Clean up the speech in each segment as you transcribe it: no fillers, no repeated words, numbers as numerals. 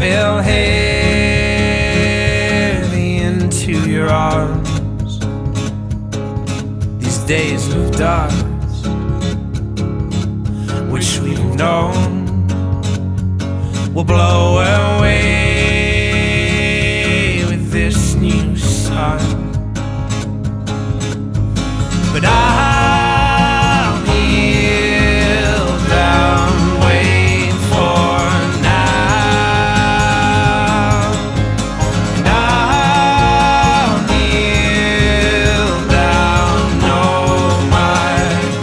fell heavy into your arms. These days of dust, which we've known, will blow away with this new sun. But I'll kneel down, wait for now. And I'll kneel down, know my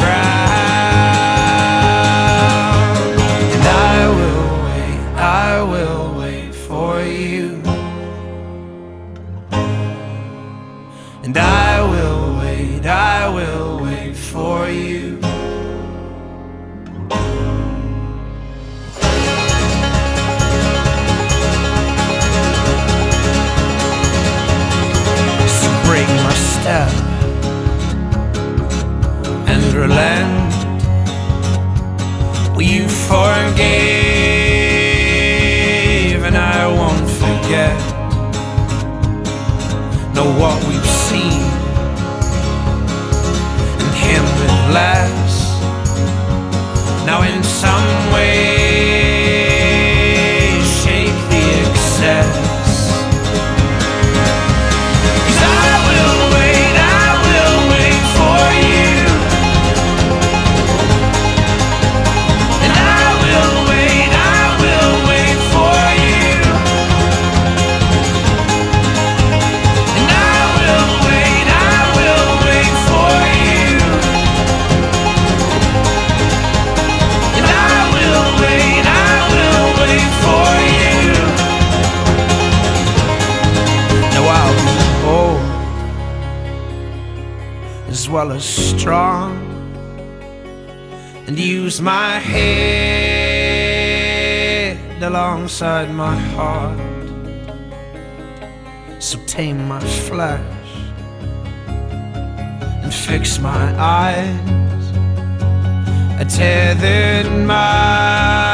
ground. And I will wait for you. And I will wait for you. So break my step and relent. Well, you forgave and I won't forget. Know what we've seen and him with less. Now in some way shake the excess. 'Cause I will wait for you. And I will wait for you. And I will wait for you. And I will wait for you. Now I'll be old as well as strong, and use my head alongside my heart. So tame my flesh and fix my eyes. I tethered my